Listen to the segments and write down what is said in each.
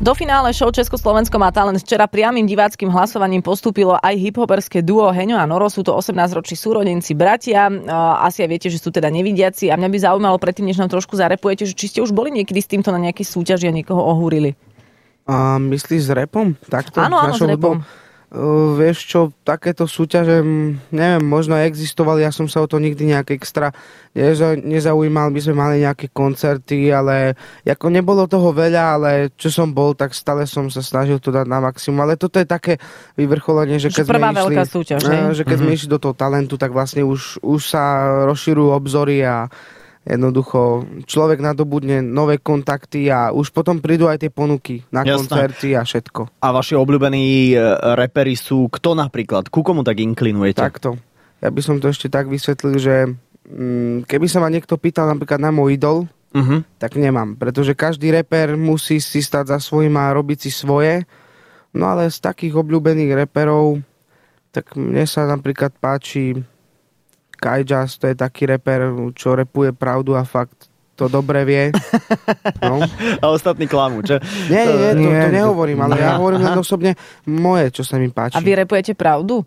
Do finále show Československo má talent včera priamym diváckym hlasovaním postúpilo aj hiphoperské duo Heňo a Noro. Sú to 18-roční súrodenci bratia. Asi aj viete, že sú teda nevidiaci. A mňa by zaujímalo predtým, než nám trošku zarepujete, že či ste už boli niekedy s týmto na nejakej súťaži a niekoho ohúrili. Myslíš s rapom? Takto? Áno, s rapom. Vieš čo, takéto súťaže, neviem, možno existovali, ja som sa o to nikdy nejak extra nezaujímal, my sme mali nejaké koncerty, ale ako nebolo toho veľa, ale čo som bol, tak stále som sa snažil to dať na maximum, ale toto je také vyvrcholenie, že keď prvá veľká súťaž, že keď sme išli do toho talentu, tak vlastne už sa rozširujú obzory a jednoducho človek nadobudne nové kontakty a už potom prídu aj tie ponuky na koncerty a všetko. A vaši obľúbení reperi sú kto napríklad? Ku komu tak inklinujete? Takto. Ja by som to ešte tak vysvetlil, že keby sa ma niekto pýtal napríklad na môj idol, tak nemám. Pretože každý reper musí si stať za svojím a robiť si svoje. No ale z takých obľúbených reperov, tak mne sa napríklad páči Kajjas, to je taký reper, čo repuje pravdu a fakt to dobre vie. No. A ostatní klamú, čo? Nie, to nehovorím, ale ja hovorím len osobne moje, čo sa mi páči. A vy repujete pravdu?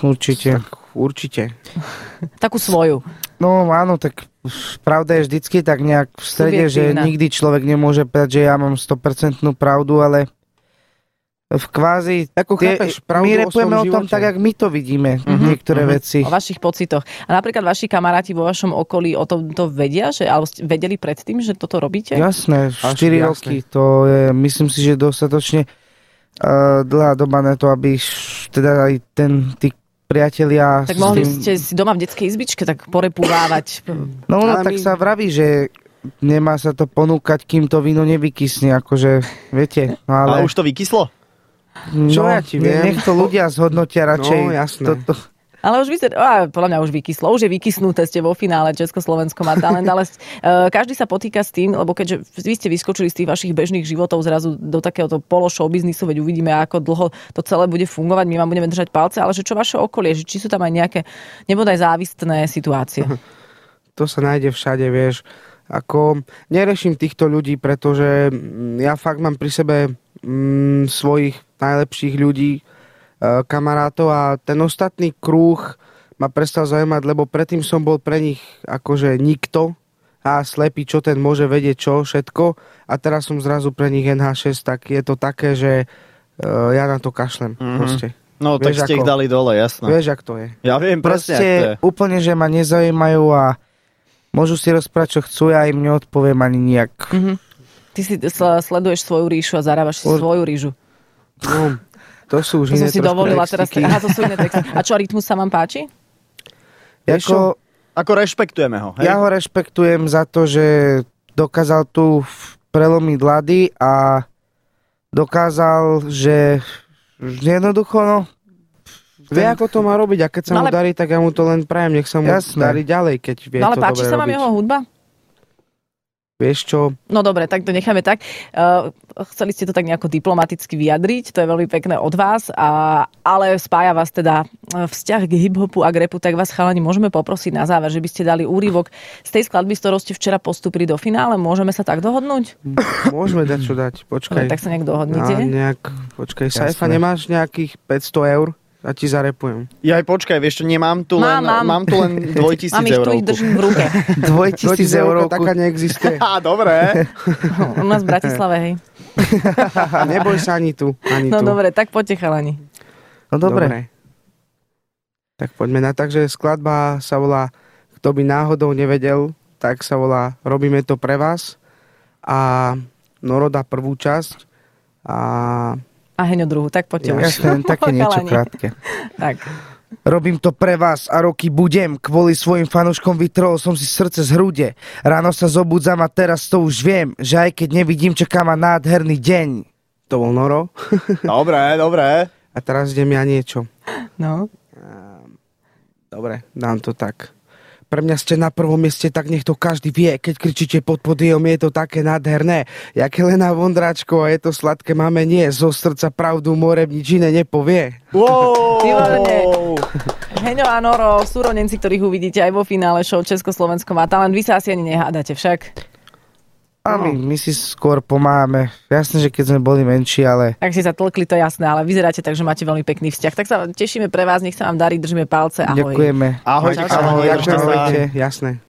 Určite. Takú svoju. No áno, tak pravda je vždycky tak nejak v strede, že nikdy človek nemôže povedať, že ja mám 100% pravdu, ale v kvázi, my repujeme o tom tak, jak my to vidíme, niektoré veci. O vašich pocitoch. A napríklad vaši kamaráti vo vašom okolí o tomto vedia, alebo vedeli predtým, že toto robíte? Jasné, 4 roky, to je, myslím si, že dostatočne dlhá doba na to, aby teda aj tí priatelia... Tak mohli ste si doma v detskej izbičke tak porepúvávať. No tak sa vraví, že nemá sa to ponúkať, kým to víno nevykysne, akože, viete. No, ale... A už to vykyslo? Čo ja ti viem? Nech to ľudia zhodnotia radšej. No, jasné. Ale už podľa mňa už vykyslo, už je vykysnuté, ste vo finále, Československo má talent, ale každý sa potýka s tým, lebo keďže vy ste vyskočili z tých vašich bežných životov zrazu do takéhoto polo-show biznisu, veď uvidíme, ako dlho to celé bude fungovať, my vám budeme držať palce, ale že čo vaše okolie, že či sú tam aj nejaké nebodaj závistné situácie? To sa nájde všade, vieš. Ako nereším týchto ľudí, pretože ja fakt mám pri sebe svojich najlepších ľudí, kamarátov a ten ostatný kruh ma prestal zaujímať, lebo predtým som bol pre nich akože nikto a slepý, čo ten môže vedieť čo, všetko a teraz som zrazu pre nich NH6, tak je to také, že ja na to kašlem proste. No vieš, tak ste ich dali dole, jasné. Vieš, ak to je. Ja viem presne, ak to je. Úplne, že ma nezaujímajú a môžu si rozprávať, čo chcú, ja im neodpoviem ani nijak. Ty si sleduješ svoju ríšu a zarábaš si svoju rížu. No, to sú už iné si dovolila teraz. Aha, to sú iné texty. A čo, rytmus sa vám páči? Ako rešpektujeme ho, hej? Ja ho rešpektujem za to, že dokázal tu prelomiť ľady a dokázal, že jednoducho, no... Vie, ako to má robiť a keď sa mu darí, tak ja mu to len prajem, nech sa mu darí ďalej, keď vie to dobre robiť. Ale páči sa vám jeho hudba? Vieš čo? No dobre, tak to necháme tak. Chceli ste to tak nejako diplomaticky vyjadriť, to je veľmi pekné od vás, ale spája vás teda vzťah k hip-hopu a k rapu, tak vás chalani môžeme poprosiť na záver, že by ste dali úryvok z tej skladby, z ktorou ste včera postúpili do finále. Môžeme sa tak dohodnúť? Môžeme dať čo dať, počkaj. Tak sa nejak dohodnite. Počkaj, Saifa, nemáš nejakých 500 eur? A ti zarepujem. Ja aj počkaj, vieš čo, nemám tu len, mám tu len 2000 eurovku. Mám ich tu, ich držím v ruke. 2000 eurovku. Taká neexistuje. Dobre. U nás v Bratislave, hej. Neboj sa ani tu. No dobre, tak poďte chalani. No dobre. Tak poďme na takže skladba sa volá Kto by náhodou nevedel, tak sa volá Robíme to pre vás. A Noro dá prvú časť. A Heňo druhú, tak poďte už. Jasné, také niečo krátke. Tak. Robím to pre vás a roky budem, kvôli svojim fanúškom vytrhol som si srdce z hrude. Ráno sa zobudzam a teraz to už viem, že aj keď nevidím, čaká ma nádherný deň. To bol Noro. Dobre. A teraz idem ja niečo. No. Dobre, dám to tak. Pre mňa ste na prvom mieste, tak nech to každý vie. Keď kričíte pod pódium, je to také nádherné. Jak Helena Vondráčko a je to sladké, máme nie. Zo srdca pravdu more nič iné nepovie. Výborne. Heňo a Noro, súrodenci, ktorých uvidíte aj vo finále show Československo má talent. Vy sa asi ani nehádate však. A my si skôr pomáhame. Jasné, že keď sme boli menší, ale... Ak si sa tlkli, to jasné, ale vyzeráte tak, že máte veľmi pekný vzťah. Tak sa tešíme pre vás, nech sa vám darí, držíme palce. Ahoj. Ďakujeme. Ahoj. Ahoj. Jasné.